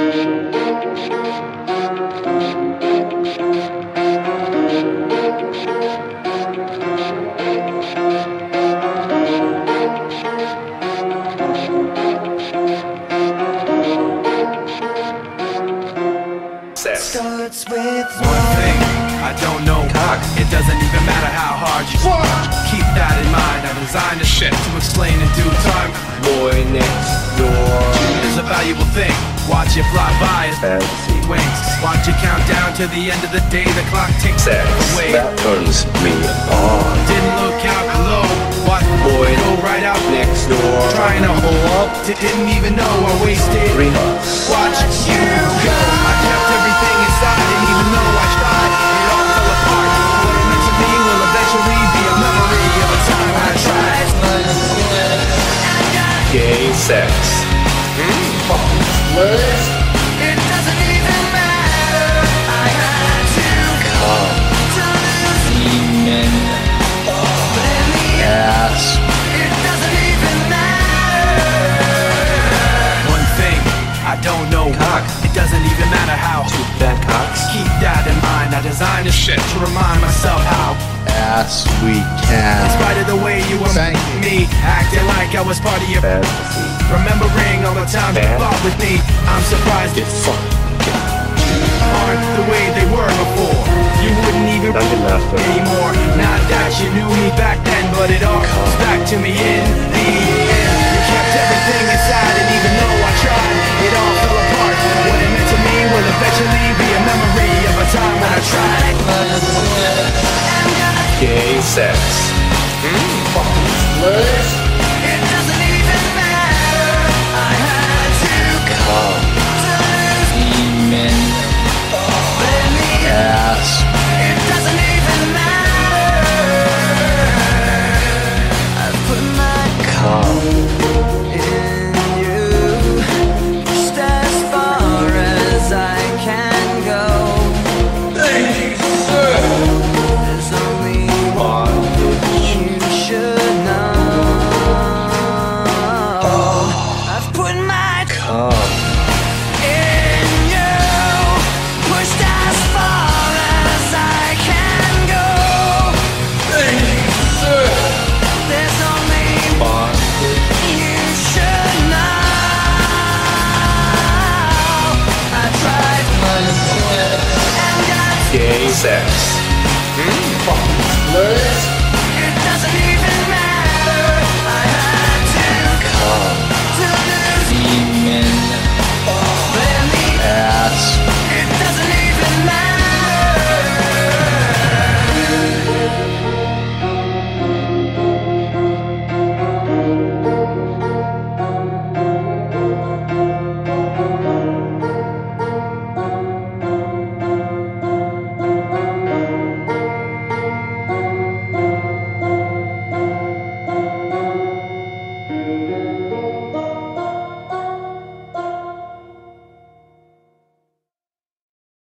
Starts with one thing, I don't know cock. It doesn't even matter how hard you keep that in mind. I designed this shit to explain in due time. Boy next door is a valuable thing. Watch it fly by as fantasy wings. Watch it count down to the end of the day. The clock ticks sex away. that turns me on. Didn't look out below. What boy go right out next door trying to hold up. Didn't even know I wasted 3 months. Watch you go. I kept everything inside, and even though I tried, it all fell apart. What it meant to me will eventually be a memory of a time I tried. Gay sex. Words? It doesn't even matter. I had to Come. Demon. But in the Ass. it doesn't even matter. One thing, I don't know Cock. It doesn't even matter how. Two fat cocks. Keep that in mind. I designed this shit to remind myself how. Ass we In can. spite of the way you were Thank me, acting like I was part of your Fantasy. remembering all the times you Bad. fought with me. I'm surprised Get fucked. aren't the way they were before. You wouldn't even Dungeon Master. anymore. Not that you knew me back then, but it all comes back to me in the end. You kept everything inside, and even though I tried, it all fell apart. What it meant to me will eventually be a memory of a time when I tried. Gay sex. Words? It doesn't even matter. I had to Come. demon. But in the Ass. it doesn't even matter. I put my Come. in you, just as far as I can go. Thank you, sir. There's only one you should know. I've put my Come. in you, pushed as far as I can go. Thank you, sir. There's only you should know. I tried and got Gay sex. words.